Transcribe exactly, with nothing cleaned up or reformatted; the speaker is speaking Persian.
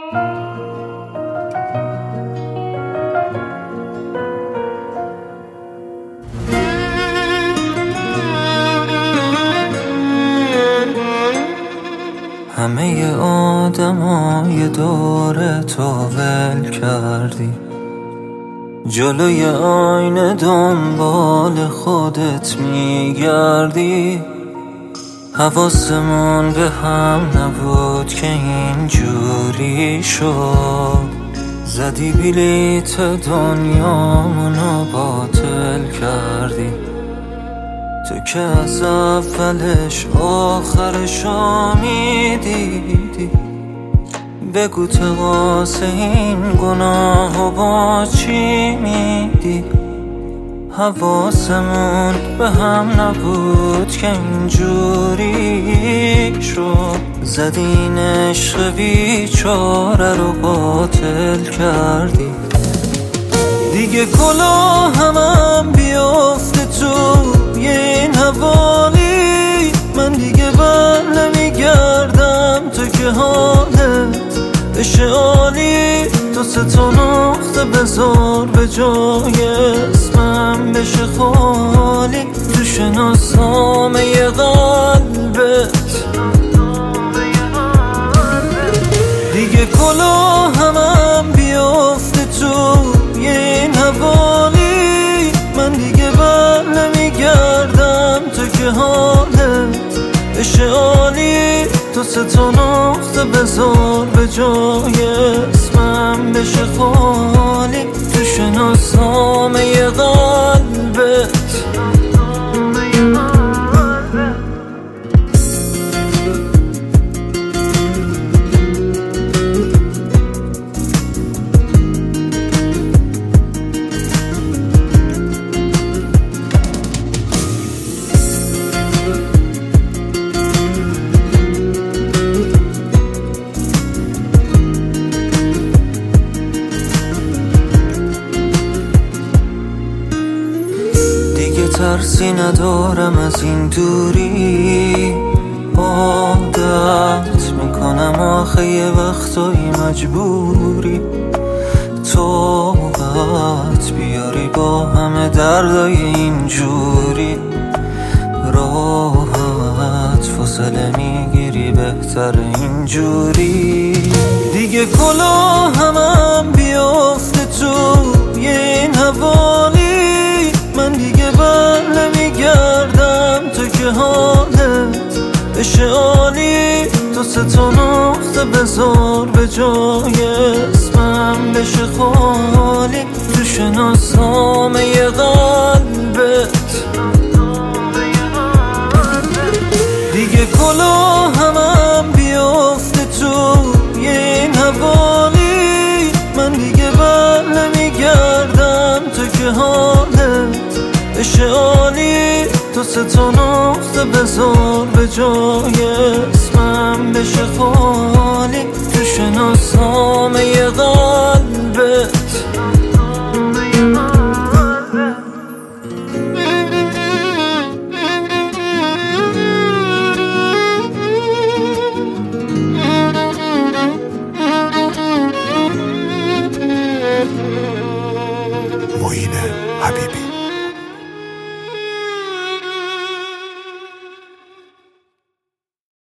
همه آدمای دور تو ول کردی، جلوی آینه دنبال خودت میگردی. حواسمون به هم نبود که اینجوری شد، زدی بلیت دنیامونو باطل کردی. تو که از اولش آخرشو میدیدی، بگو تقاس این گناهو با چی میدی؟ حواسمون به هم نبود که اینجوری شد، زدین عشق بیچاره رو باطل کردی. دیگه کلاهم هم بیافته تو این حوالی، من دیگه بر نمیگردم تو که حالت بشه عالی. تو سه تا نقطه بذار به جای اسمم بشه خالی، تو شناسنامه قلبت. دیگه کلاهم هم بیافته تو این حوالی، من دیگه بر نمیگردم تو که حالت بشه عالی. تو سه تا نقطه بذار به جای اسمم بشه خالی، تو شناسنامه قلبت. ترسی ندارم از این دوری، عادت میکنم آخه یه وقتایی مجبوری. طاقت بیاری با همه دردای اینجوری، راحت فاصله میگیری بهتر اینجوری. دیگه کلاهم هم بیافته تو این حوالی، من دیگه بر نمیگردم تو که حالت بشه عالی. تو سه تا نقطه بذار به جای اسمم بشه خالی، تو شناسنامه قلبت. دیگه کلاهم هم بیافته تو این حوالی، من دیگه بر نمیگردم تو که حالت بشه عالی. تو سه تا نقطه بذار به جای اسمم بشه خالی.